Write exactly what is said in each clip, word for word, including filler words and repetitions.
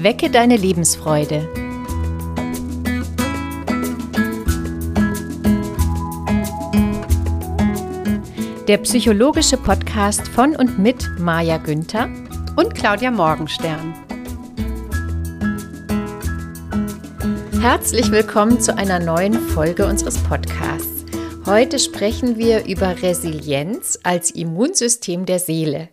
Wecke deine Lebensfreude. Der psychologische Podcast von und mit Maja Günther und Claudia Morgenstern. Herzlich willkommen zu einer neuen Folge unseres Podcasts. Heute sprechen wir über Resilienz als Immunsystem der Seele.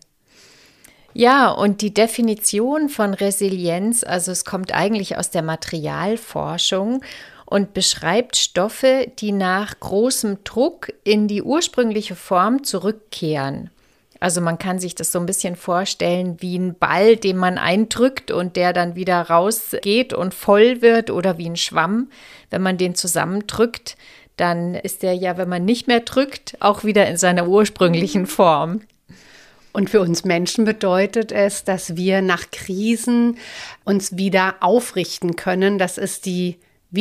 Ja, und die Definition von Resilienz, also es kommt eigentlich aus der Materialforschung und beschreibt Stoffe, die nach großem Druck in die ursprüngliche Form zurückkehren. Also man kann sich das so ein bisschen vorstellen wie ein Ball, den man eindrückt und der dann wieder rausgeht und voll wird, oder wie ein Schwamm. Wenn man den zusammendrückt, dann ist der ja, wenn man nicht mehr drückt, auch wieder in seiner ursprünglichen Form. Und für uns Menschen bedeutet es, dass wir nach Krisen uns wieder aufrichten können. Das ist die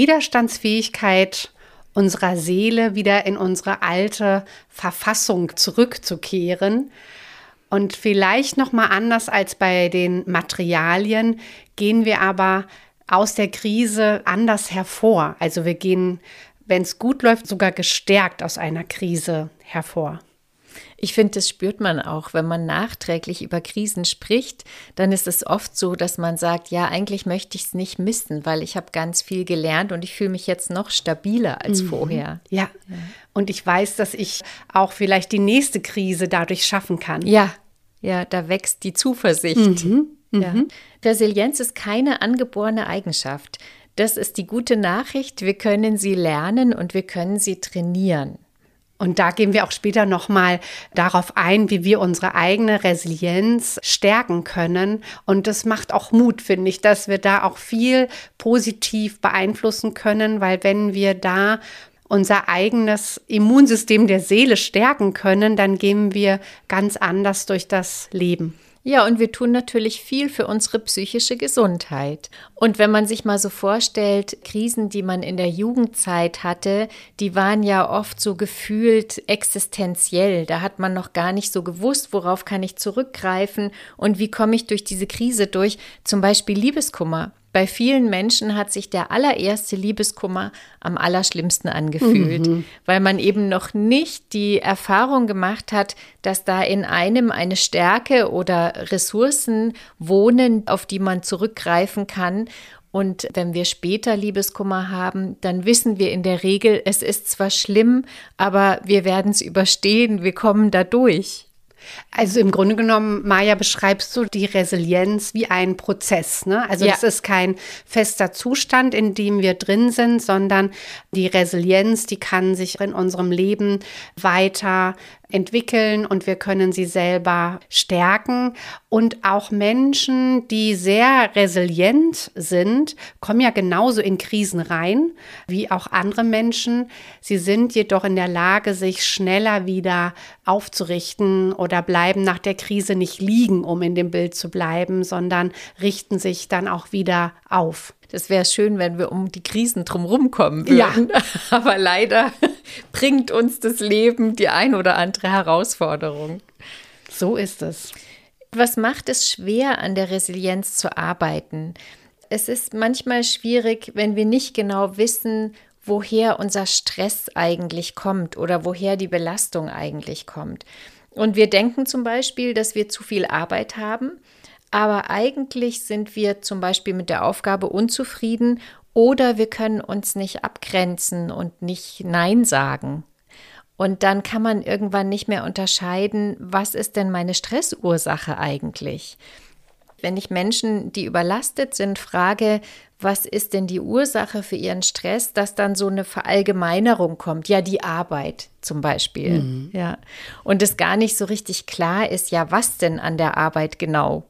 Widerstandsfähigkeit unserer Seele, wieder in unsere alte Verfassung zurückzukehren. Und vielleicht noch mal anders als bei den Materialien gehen wir aber aus der Krise anders hervor. Also wir gehen, wenn es gut läuft, sogar gestärkt aus einer Krise hervor. Ich finde, das spürt man auch, wenn man nachträglich über Krisen spricht, dann ist es oft so, dass man sagt, ja, eigentlich möchte ich es nicht missen, weil ich habe ganz viel gelernt und ich fühle mich jetzt noch stabiler als mhm. vorher. Ja. ja, und ich weiß, dass ich auch vielleicht die nächste Krise dadurch schaffen kann. Ja, ja, da wächst die Zuversicht. Mhm. Mhm. Ja. Resilienz ist keine angeborene Eigenschaft. Das ist die gute Nachricht. Wir können sie lernen und wir können sie trainieren. Und da gehen wir auch später nochmal darauf ein, wie wir unsere eigene Resilienz stärken können. Und das macht auch Mut, finde ich, dass wir da auch viel positiv beeinflussen können, weil wenn wir da unser eigenes Immunsystem der Seele stärken können, dann gehen wir ganz anders durch das Leben. Ja, und wir tun natürlich viel für unsere psychische Gesundheit. Und wenn man sich mal so vorstellt, Krisen, die man in der Jugendzeit hatte, die waren ja oft so gefühlt existenziell. Da hat man noch gar nicht so gewusst, worauf kann ich zurückgreifen und wie komme ich durch diese Krise durch. Zum Beispiel Liebeskummer. Bei vielen Menschen hat sich der allererste Liebeskummer am allerschlimmsten angefühlt, mhm. weil man eben noch nicht die Erfahrung gemacht hat, dass da in einem eine Stärke oder Ressourcen wohnen, auf die man zurückgreifen kann. Und wenn wir später Liebeskummer haben, dann wissen wir in der Regel, es ist zwar schlimm, aber wir werden es überstehen, wir kommen da durch. Also im Grunde genommen, Maja, beschreibst du die Resilienz wie einen Prozess, ne? Also ja. Das ist kein fester Zustand, in dem wir drin sind, sondern die Resilienz, die kann sich in unserem Leben weiter entwickeln und wir können sie selber stärken. Und auch Menschen, die sehr resilient sind, kommen ja genauso in Krisen rein wie auch andere Menschen. Sie sind jedoch in der Lage, sich schneller wieder aufzurichten oder bleiben nach der Krise nicht liegen, um in dem Bild zu bleiben, sondern richten sich dann auch wieder auf. Das wäre schön, wenn wir um die Krisen drumherum kommen würden. Ja. Aber leider bringt uns das Leben die ein oder andere Herausforderung. So ist es. Was macht es schwer, an der Resilienz zu arbeiten? Es ist manchmal schwierig, wenn wir nicht genau wissen, woher unser Stress eigentlich kommt oder woher die Belastung eigentlich kommt. Und wir denken zum Beispiel, dass wir zu viel Arbeit haben. Aber eigentlich sind wir zum Beispiel mit der Aufgabe unzufrieden oder wir können uns nicht abgrenzen und nicht Nein sagen. Und dann kann man irgendwann nicht mehr unterscheiden, was ist denn meine Stressursache eigentlich? Wenn ich Menschen, die überlastet sind, frage, was ist denn die Ursache für ihren Stress, dass dann so eine Verallgemeinerung kommt. Ja, die Arbeit zum Beispiel. Mhm. Ja. Und es gar nicht so richtig klar ist, ja, was denn an der Arbeit genau?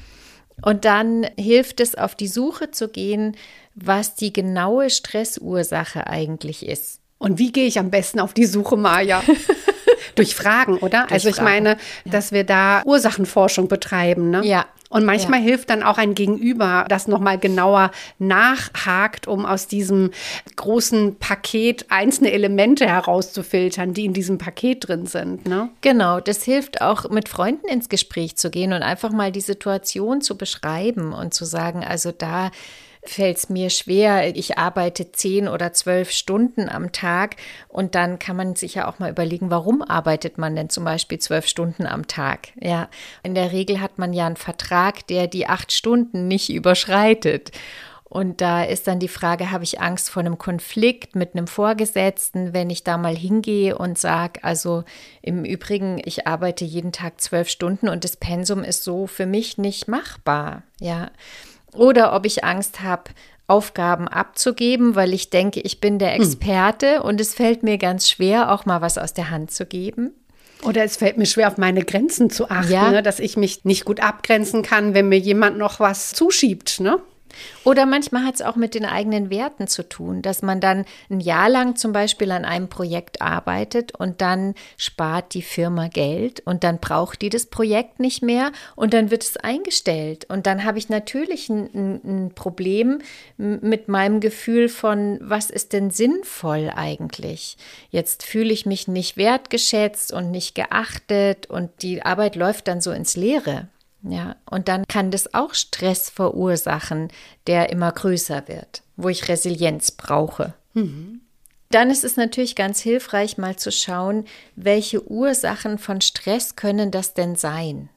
Und dann hilft es, auf die Suche zu gehen, was die genaue Stressursache eigentlich ist. Und wie gehe ich am besten auf die Suche, Maja? Durch Fragen, oder? Durch also ich Fragen. meine, ja. dass wir da Ursachenforschung betreiben, ne? Ja. Und manchmal ja. hilft dann auch ein Gegenüber, das nochmal genauer nachhakt, um aus diesem großen Paket einzelne Elemente herauszufiltern, die in diesem Paket drin sind, ne? Genau, das hilft auch, mit Freunden ins Gespräch zu gehen und einfach mal die Situation zu beschreiben und zu sagen, also da fällt es mir schwer, ich arbeite zehn oder zwölf Stunden am Tag und dann kann man sich ja auch mal überlegen, warum arbeitet man denn zum Beispiel zwölf Stunden am Tag? Ja, in der Regel hat man ja einen Vertrag, der die acht Stunden nicht überschreitet. Und da ist dann die Frage, habe ich Angst vor einem Konflikt mit einem Vorgesetzten, wenn ich da mal hingehe und sage, also im Übrigen, ich arbeite jeden Tag zwölf Stunden und das Pensum ist so für mich nicht machbar, ja. Oder ob ich Angst habe, Aufgaben abzugeben, weil ich denke, ich bin der Experte hm. und es fällt mir ganz schwer, auch mal was aus der Hand zu geben. Oder es fällt mir schwer, auf meine Grenzen zu achten, ja. ne? Dass ich mich nicht gut abgrenzen kann, wenn mir jemand noch was zuschiebt, ne? Oder manchmal hat es auch mit den eigenen Werten zu tun, dass man dann ein Jahr lang zum Beispiel an einem Projekt arbeitet und dann spart die Firma Geld und dann braucht die das Projekt nicht mehr und dann wird es eingestellt. Und dann habe ich natürlich ein, ein Problem mit meinem Gefühl von, was ist denn sinnvoll eigentlich? Jetzt fühle ich mich nicht wertgeschätzt und nicht geachtet und die Arbeit läuft dann so ins Leere. Ja, und dann kann das auch Stress verursachen, der immer größer wird, wo ich Resilienz brauche. Mhm. Dann ist es natürlich ganz hilfreich, mal zu schauen, welche Ursachen von Stress können das denn sein?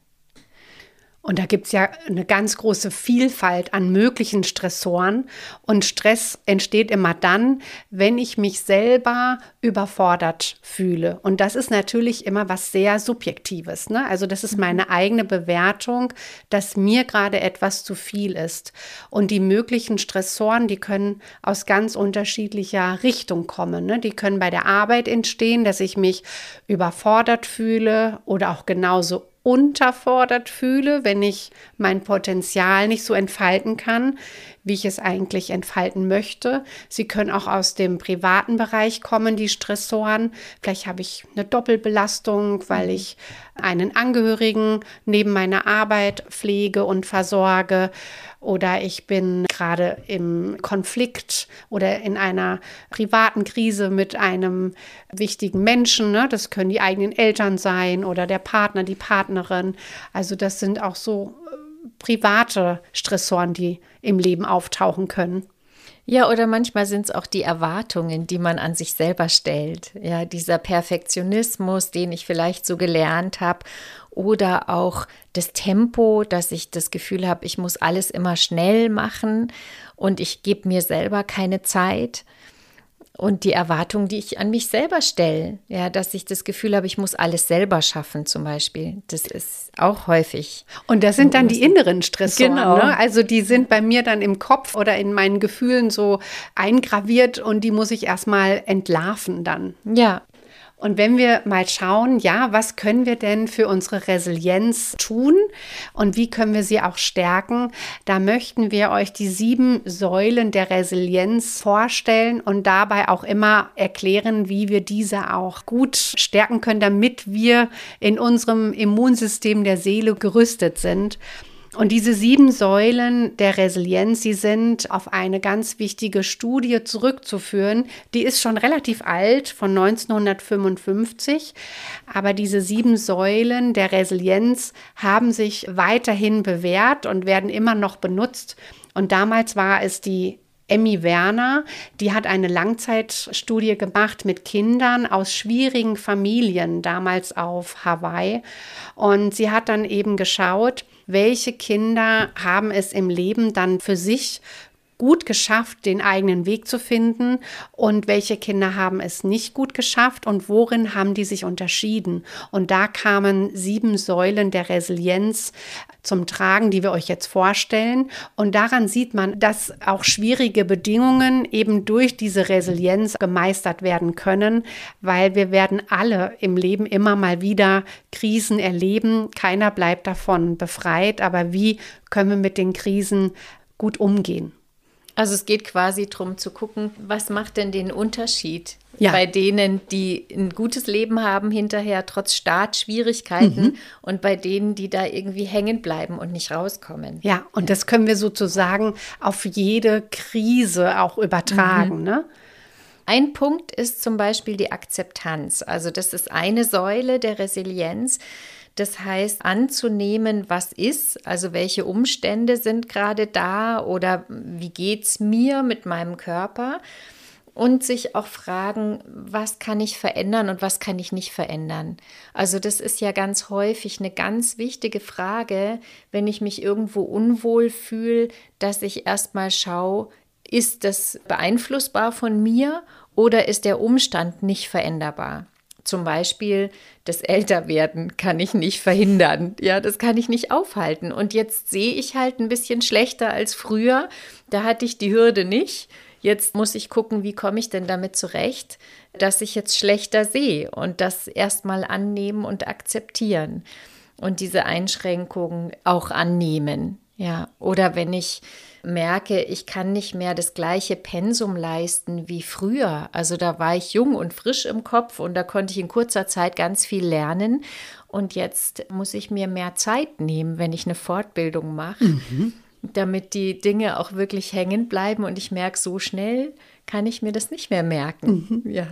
Und da gibt es ja eine ganz große Vielfalt an möglichen Stressoren. Und Stress entsteht immer dann, wenn ich mich selber überfordert fühle. Und das ist natürlich immer was sehr Subjektives, ne? Also das ist meine eigene Bewertung, dass mir gerade etwas zu viel ist. Und die möglichen Stressoren, die können aus ganz unterschiedlicher Richtung kommen, ne? Die können bei der Arbeit entstehen, dass ich mich überfordert fühle oder auch genauso unterfordert fühle, wenn ich mein Potenzial nicht so entfalten kann, wie ich es eigentlich entfalten möchte. Sie können auch aus dem privaten Bereich kommen, die Stressoren. Vielleicht habe ich eine Doppelbelastung, weil ich einen Angehörigen neben meiner Arbeit pflege und versorge. Oder ich bin gerade im Konflikt oder in einer privaten Krise mit einem wichtigen Menschen, ne? Das können die eigenen Eltern sein oder der Partner, die Partnerin. Also das sind auch so private Stressoren, die im Leben auftauchen können. Ja, oder manchmal sind es auch die Erwartungen, die man an sich selber stellt. Ja, dieser Perfektionismus, den ich vielleicht so gelernt habe. Oder auch das Tempo, dass ich das Gefühl habe, ich muss alles immer schnell machen und ich gebe mir selber keine Zeit. Und die Erwartung, die ich an mich selber stelle, ja, dass ich das Gefühl habe, ich muss alles selber schaffen zum Beispiel, das ist auch häufig. Und das sind dann die inneren Stressoren, genau. Ne? Also die sind bei mir dann im Kopf oder in meinen Gefühlen so eingraviert und die muss ich erstmal entlarven dann. Ja. Und wenn wir mal schauen, ja, was können wir denn für unsere Resilienz tun und wie können wir sie auch stärken, da möchten wir euch die sieben Säulen der Resilienz vorstellen und dabei auch immer erklären, wie wir diese auch gut stärken können, damit wir in unserem Immunsystem der Seele gerüstet sind. Und diese sieben Säulen der Resilienz, die sind auf eine ganz wichtige Studie zurückzuführen. Die ist schon relativ alt, von neunzehnhundertfünfundfünfzig. Aber diese sieben Säulen der Resilienz haben sich weiterhin bewährt und werden immer noch benutzt. Und damals war es die Emmy Werner, die hat eine Langzeitstudie gemacht mit Kindern aus schwierigen Familien, damals auf Hawaii. Und sie hat dann eben geschaut, welche Kinder haben es im Leben dann für sich gut geschafft, den eigenen Weg zu finden und welche Kinder haben es nicht gut geschafft und worin haben die sich unterschieden. Und da kamen sieben Säulen der Resilienz zum Tragen, die wir euch jetzt vorstellen. Und daran sieht man, dass auch schwierige Bedingungen eben durch diese Resilienz gemeistert werden können, weil wir werden alle im Leben immer mal wieder Krisen erleben. Keiner bleibt davon befreit, aber wie können wir mit den Krisen gut umgehen? Also es geht quasi darum zu gucken, was macht denn den Unterschied ja. bei denen, die ein gutes Leben haben hinterher, trotz Startschwierigkeiten mhm. und bei denen, die da irgendwie hängen bleiben und nicht rauskommen. Ja, und ja. das können wir sozusagen auf jede Krise auch übertragen, mhm. ne? Ein Punkt ist zum Beispiel die Akzeptanz. Also das ist eine Säule der Resilienz. Das heißt, anzunehmen, was ist, also welche Umstände sind gerade da oder wie geht es mir mit meinem Körper und sich auch fragen, was kann ich verändern und was kann ich nicht verändern. Also das ist ja ganz häufig eine ganz wichtige Frage, wenn ich mich irgendwo unwohl fühle, dass ich erstmal schaue, ist das beeinflussbar von mir oder ist der Umstand nicht veränderbar? Zum Beispiel das Älterwerden kann ich nicht verhindern. Ja, das kann ich nicht aufhalten. Und jetzt sehe ich halt ein bisschen schlechter als früher. Da hatte ich die Hürde nicht. Jetzt muss ich gucken, wie komme ich denn damit zurecht, dass ich jetzt schlechter sehe und das erstmal annehmen und akzeptieren und diese Einschränkungen auch annehmen. Ja, oder wenn ich merke, ich kann nicht mehr das gleiche Pensum leisten wie früher. Also da war ich jung und frisch im Kopf und da konnte ich in kurzer Zeit ganz viel lernen. Und jetzt muss ich mir mehr Zeit nehmen, wenn ich eine Fortbildung mache, mhm. damit die Dinge auch wirklich hängen bleiben. Und ich merke, so schnell kann ich mir das nicht mehr merken. Mhm. Ja.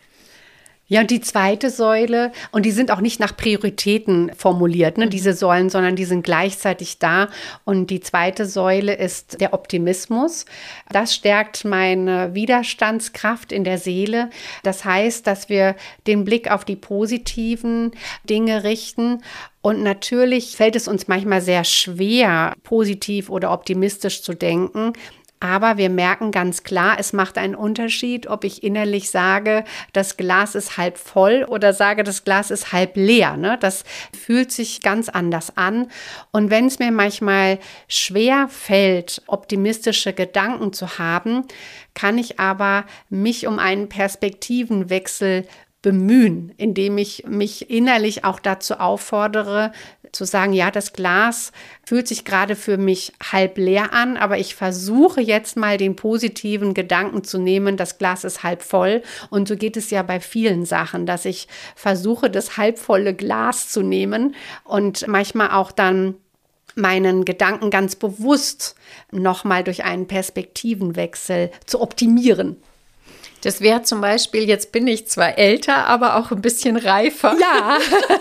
Ja, und die zweite Säule, und die sind auch nicht nach Prioritäten formuliert, ne, mhm. diese Säulen, sondern die sind gleichzeitig da. Und die zweite Säule ist der Optimismus. Das stärkt meine Widerstandskraft in der Seele. Das heißt, dass wir den Blick auf die positiven Dinge richten. Und natürlich fällt es uns manchmal sehr schwer, positiv oder optimistisch zu denken. Aber wir merken ganz klar, es macht einen Unterschied, ob ich innerlich sage, das Glas ist halb voll oder sage, das Glas ist halb leer. Ne? Das fühlt sich ganz anders an. Und wenn es mir manchmal schwer fällt, optimistische Gedanken zu haben, kann ich aber mich um einen Perspektivenwechsel bemühen, indem ich mich innerlich auch dazu auffordere, zu sagen, ja, das Glas fühlt sich gerade für mich halb leer an, aber ich versuche jetzt mal den positiven Gedanken zu nehmen, das Glas ist halb voll. Und so geht es ja bei vielen Sachen, dass ich versuche, das halbvolle Glas zu nehmen und manchmal auch dann meinen Gedanken ganz bewusst nochmal durch einen Perspektivenwechsel zu optimieren. Das wäre zum Beispiel, jetzt bin ich zwar älter, aber auch ein bisschen reifer. Ja.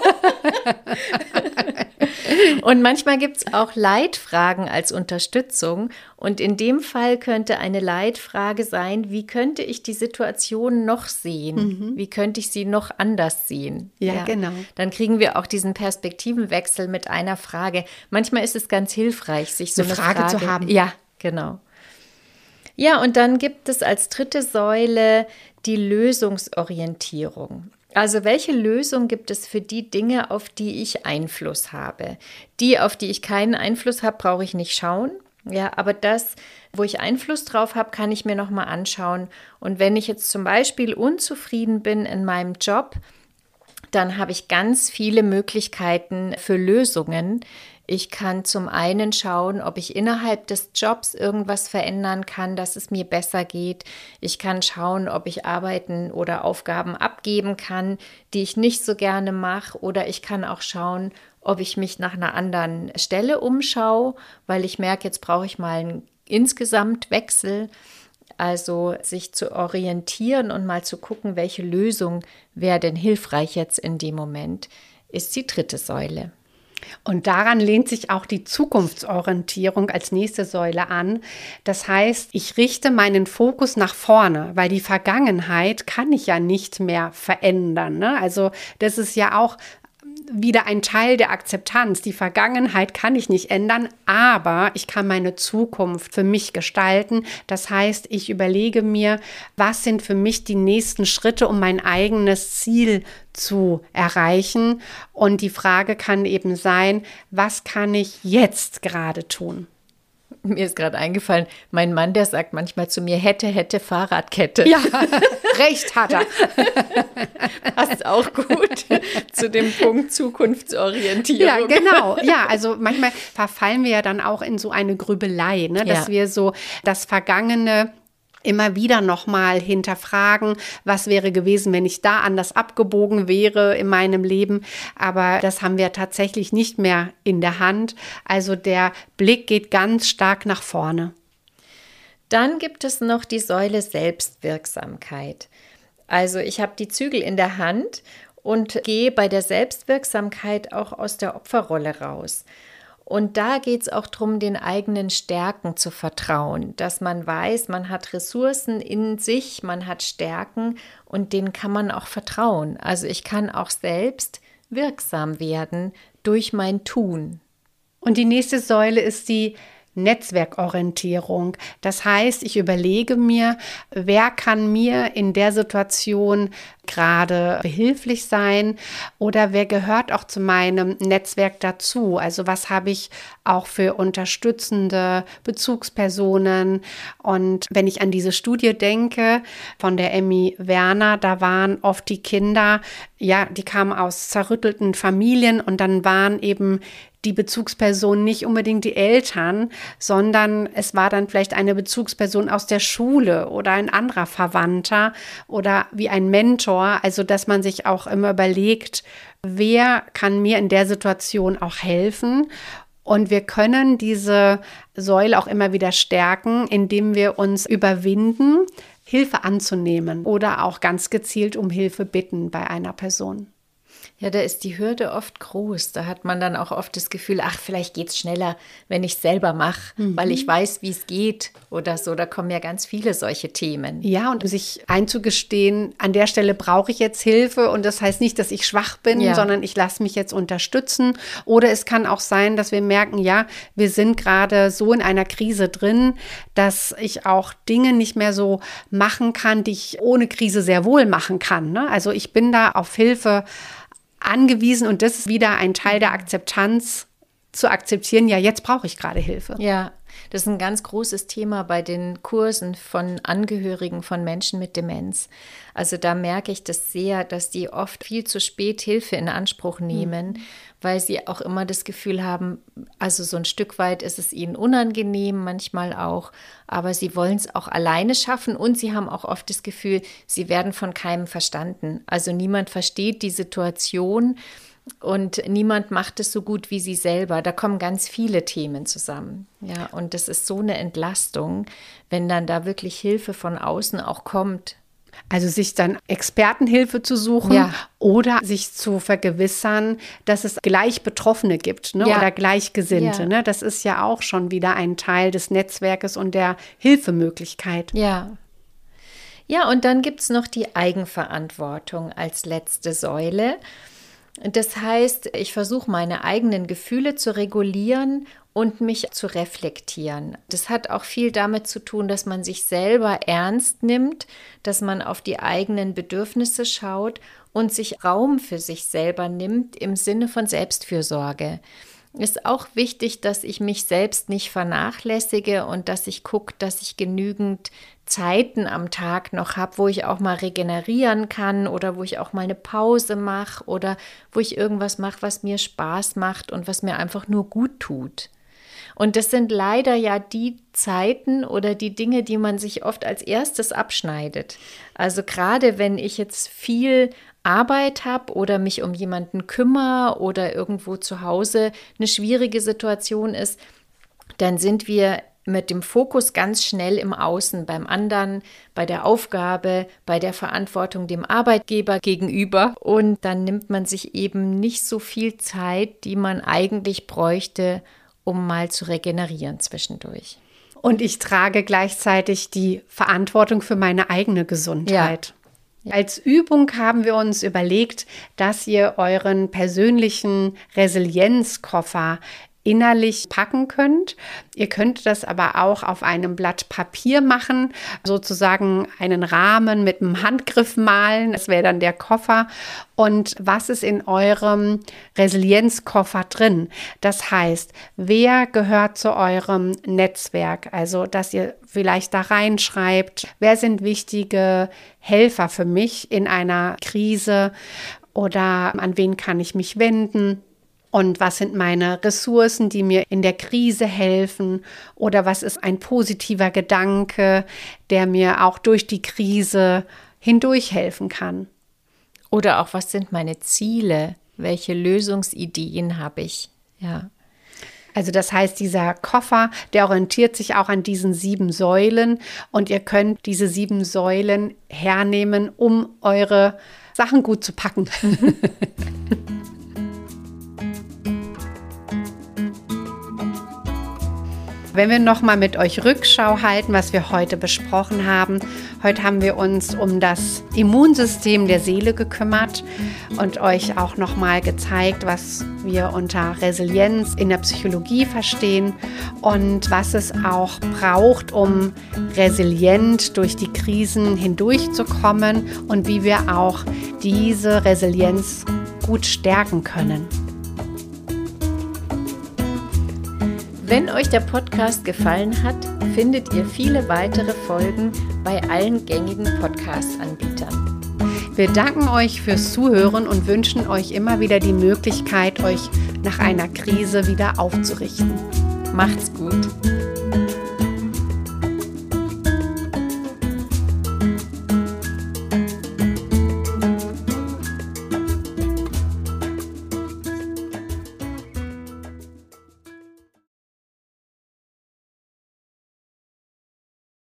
Und manchmal gibt es auch Leitfragen als Unterstützung. Und in dem Fall könnte eine Leitfrage sein, wie könnte ich die Situation noch sehen? Mhm. Wie könnte ich sie noch anders sehen? Ja, ja, genau. Dann kriegen wir auch diesen Perspektivenwechsel mit einer Frage. Manchmal ist es ganz hilfreich, sich so eine, eine Frage, Frage zu haben. Ja, genau. Ja, und dann gibt es als dritte Säule die Lösungsorientierung. Also welche Lösung gibt es für die Dinge, auf die ich Einfluss habe? Die, auf die ich keinen Einfluss habe, brauche ich nicht schauen. Ja, aber das, wo ich Einfluss drauf habe, kann ich mir nochmal anschauen. Und wenn ich jetzt zum Beispiel unzufrieden bin in meinem Job, dann habe ich ganz viele Möglichkeiten für Lösungen. Ich kann zum einen schauen, ob ich innerhalb des Jobs irgendwas verändern kann, dass es mir besser geht. Ich kann schauen, ob ich Arbeiten oder Aufgaben abgeben kann, die ich nicht so gerne mache. Oder ich kann auch schauen, ob ich mich nach einer anderen Stelle umschaue, weil ich merke, jetzt brauche ich mal einen Insgesamtwechsel. Also sich zu orientieren und mal zu gucken, welche Lösung wäre denn hilfreich jetzt in dem Moment, ist die dritte Säule. Und daran lehnt sich auch die Zukunftsorientierung als nächste Säule an. Das heißt, ich richte meinen Fokus nach vorne, weil die Vergangenheit kann ich ja nicht mehr verändern. Ne? Also das ist ja auch wieder ein Teil der Akzeptanz. Die Vergangenheit kann ich nicht ändern, aber ich kann meine Zukunft für mich gestalten. Das heißt, ich überlege mir, was sind für mich die nächsten Schritte, um mein eigenes Ziel zu erreichen. Und die Frage kann eben sein, was kann ich jetzt gerade tun? Mir ist gerade eingefallen, mein Mann, der sagt manchmal zu mir, hätte, hätte, Fahrradkette. Ja, recht hat er. Passt auch gut zu dem Punkt Zukunftsorientierung. Ja, genau. Ja, also manchmal verfallen wir ja dann auch in so eine Grübelei, ne? Dass ja. wir so das Vergangene immer wieder nochmal hinterfragen, was wäre gewesen, wenn ich da anders abgebogen wäre in meinem Leben. Aber das haben wir tatsächlich nicht mehr in der Hand. Also der Blick geht ganz stark nach vorne. Dann gibt es noch die Säule Selbstwirksamkeit. Also ich habe die Zügel in der Hand und gehe bei der Selbstwirksamkeit auch aus der Opferrolle raus. Und da geht es auch darum, den eigenen Stärken zu vertrauen, dass man weiß, man hat Ressourcen in sich, man hat Stärken und denen kann man auch vertrauen. Also ich kann auch selbst wirksam werden durch mein Tun. Und die nächste Säule ist die Netzwerkorientierung. Das heißt, ich überlege mir, wer kann mir in der Situation gerade behilflich sein oder wer gehört auch zu meinem Netzwerk dazu? Also was habe ich auch für unterstützende Bezugspersonen? Und wenn ich an diese Studie denke von der Emmy Werner, da waren oft die Kinder, ja, die kamen aus zerrüttelten Familien und dann waren eben die Bezugsperson nicht unbedingt die Eltern, sondern es war dann vielleicht eine Bezugsperson aus der Schule oder ein anderer Verwandter oder wie ein Mentor. Also, dass man sich auch immer überlegt, wer kann mir in der Situation auch helfen? Und wir können diese Säule auch immer wieder stärken, indem wir uns überwinden, Hilfe anzunehmen oder auch ganz gezielt um Hilfe bitten bei einer Person. Ja, da ist die Hürde oft groß. Da hat man dann auch oft das Gefühl, ach, vielleicht geht es schneller, wenn ich es selber mache, mhm. weil ich weiß, wie es geht oder so. Da kommen ja ganz viele solche Themen. Ja, und sich einzugestehen, an der Stelle brauche ich jetzt Hilfe und das heißt nicht, dass ich schwach bin, ja. sondern ich lasse mich jetzt unterstützen. Oder es kann auch sein, dass wir merken, ja, wir sind gerade so in einer Krise drin, dass ich auch Dinge nicht mehr so machen kann, die ich ohne Krise sehr wohl machen kann. Ne? Also ich bin da auf Hilfe angewiesen und das ist wieder ein Teil der Akzeptanz, zu akzeptieren, ja, jetzt brauche ich gerade Hilfe. Ja, das ist ein ganz großes Thema bei den Kursen von Angehörigen von Menschen mit Demenz. Also da merke ich das sehr, dass die oft viel zu spät Hilfe in Anspruch nehmen, mhm. weil sie auch immer das Gefühl haben, also so ein Stück weit ist es ihnen unangenehm, manchmal auch, aber sie wollen es auch alleine schaffen und sie haben auch oft das Gefühl, sie werden von keinem verstanden. Also niemand versteht die Situation und niemand macht es so gut wie sie selber. Da kommen ganz viele Themen zusammen. Ja, und das ist so eine Entlastung, wenn dann da wirklich Hilfe von außen auch kommt. Also sich dann Expertenhilfe zu suchen ja. oder sich zu vergewissern, dass es gleich Betroffene gibt, ne? ja. oder Gleichgesinnte. Ja. Ne? Das ist ja auch schon wieder ein Teil des Netzwerkes und der Hilfemöglichkeit. Ja. Ja, und dann gibt es noch die Eigenverantwortung als letzte Säule. Das heißt, ich versuche meine eigenen Gefühle zu regulieren und mich zu reflektieren. Das hat auch viel damit zu tun, dass man sich selber ernst nimmt, dass man auf die eigenen Bedürfnisse schaut und sich Raum für sich selber nimmt im Sinne von Selbstfürsorge. Ist auch wichtig, dass ich mich selbst nicht vernachlässige und dass ich gucke, dass ich genügend Zeiten am Tag noch habe, wo ich auch mal regenerieren kann oder wo ich auch mal eine Pause mache oder wo ich irgendwas mache, was mir Spaß macht und was mir einfach nur gut tut. Und das sind leider ja die Zeiten oder die Dinge, die man sich oft als erstes abschneidet. Also gerade wenn ich jetzt viel Arbeit habe oder mich um jemanden kümmere oder irgendwo zu Hause eine schwierige Situation ist, dann sind wir mit dem Fokus ganz schnell im Außen, beim anderen, bei der Aufgabe, bei der Verantwortung dem Arbeitgeber gegenüber. Und dann nimmt man sich eben nicht so viel Zeit, die man eigentlich bräuchte, um mal zu regenerieren zwischendurch. Und ich trage gleichzeitig die Verantwortung für meine eigene Gesundheit. Ja. Als Übung haben wir uns überlegt, dass ihr euren persönlichen Resilienzkoffer innerlich packen könnt. Ihr könnt das aber auch auf einem Blatt Papier machen, sozusagen einen Rahmen mit einem Handgriff malen. Das wäre dann der Koffer. Und was ist in eurem Resilienzkoffer drin? Das heißt, wer gehört zu eurem Netzwerk? Also, dass ihr vielleicht da reinschreibt, wer sind wichtige Helfer für mich in einer Krise oder an wen kann ich mich wenden? Und was sind meine Ressourcen, die mir in der Krise helfen? Oder was ist ein positiver Gedanke, der mir auch durch die Krise hindurch helfen kann? Oder auch, was sind meine Ziele? Welche Lösungsideen habe ich? Ja. Also das heißt, dieser Koffer, der orientiert sich auch an diesen sieben Säulen. Und ihr könnt diese sieben Säulen hernehmen, um eure Sachen gut zu packen. Wenn wir nochmal mit euch Rückschau halten, was wir heute besprochen haben. Heute haben wir uns um das Immunsystem der Seele gekümmert und euch auch nochmal gezeigt, was wir unter Resilienz in der Psychologie verstehen und was es auch braucht, um resilient durch die Krisen hindurchzukommen und wie wir auch diese Resilienz gut stärken können. Wenn euch der Podcast gefallen hat, findet ihr viele weitere Folgen bei allen gängigen Podcast-Anbietern. Wir danken euch fürs Zuhören und wünschen euch immer wieder die Möglichkeit, euch nach einer Krise wieder aufzurichten. Macht's gut!